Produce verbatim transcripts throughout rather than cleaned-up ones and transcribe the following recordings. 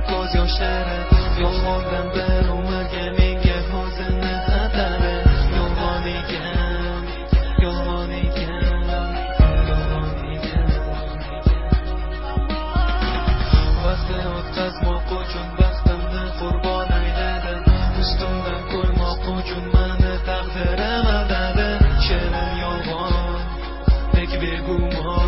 ko'z yoshlari yolg'ondan bir umrga menga o'zini xatladi. Yolg'on ekan, yolg'on ekan, yolg'on ekan. Vaqtni o'tkazmoq uchun baxtimni qurbon ayladim. Ustimdan qo'ymoq uchun meni taqdirim aldadi. Shirin yolg'on, nek begumon.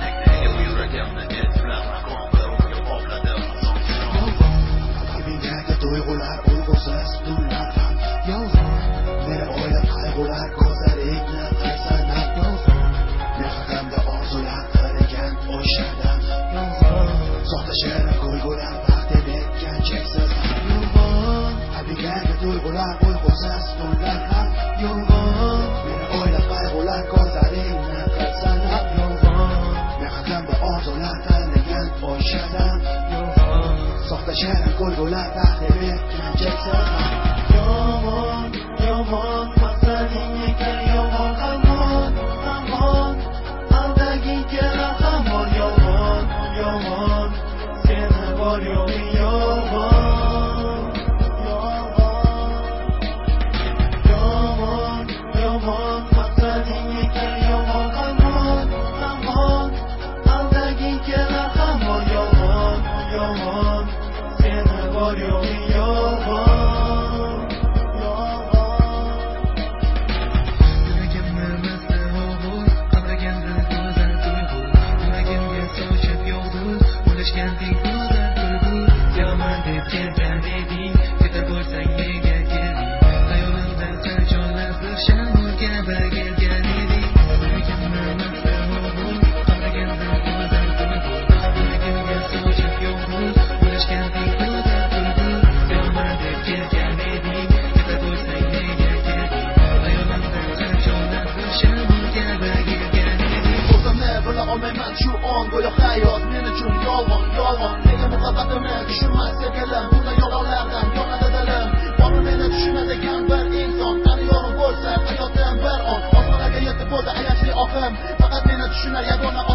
Tuyg'ular uyg'unsiz tunlar ham yolg'on. Meni o'ylab qayg'ular ko'zlaringni qarsanab yolg'on. Men haqimda orzular qilgan o'shadan yolg'on. Soxta shirin kulgular taqdim etgan cheksiz yolg'on. Qalbingdagi tuyg'ular uyg'unsiz tunlar ham yolg'on. Meni o'ylab qayg'ular ko'zlaringni qarsanab yolg'on. Men haqimda orzular qilgan o'shadan yolg'on. Soxta shirin kulgular taqdim etgan cheksiz yomon, yomon maqsading ekan yomon hamon, hamon aldaging kelar hamon yomon, yomon seni bor yo'g'ing yomon, yomon, yomon maqsading ekan yomon hamon, hamon aldaging kelar hamon yomon, yomon seni bor yo'g'ing yomon, yuragimni masti o'g'il qadraganda go'zal tuyg'u. Yuragimga sochib yog'du o'lishgandek go'zal tuyg'u. Yomon deb kelgan eding, ketar bo'lsang nega kelding? Xayolimda qachonlar bir shamol kabi kelgan eding. Yuragimni masti o'g'il qadraganda go'zal tuyg'u. Yuragimga sochib yog'du o'lishgandek go'zal tuyg'u. Yomon deb kelgan eding, ketar bo'lsang nega kelding? Xayolimda qachonlar bir shamol kabi kelgan eding. O'zimni bila olmayman shu on, go'yo hayot men uchun yolg'on, yolg'on. Nega muhabbatimni tushunmas sevgilim, bunday yolg'onlardan yonadi dilim. Bormi meni tushunadigan bir inson, qani yorug' bo'lsa hayotim bir on. Osmonaga yetib bo'ldi ayanchli oqim, faqat meni tushunar yagona